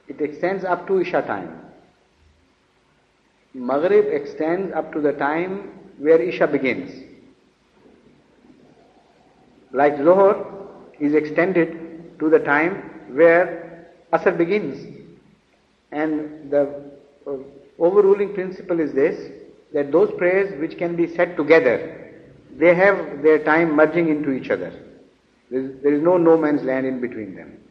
it extends up to Isha time. Maghrib extends up to the time where Isha begins. Like Zohar is extended to the time where Asr begins. And the overruling principle is this, that those prayers which can be said together, they have their time merging into each other. There is no man's land in between them.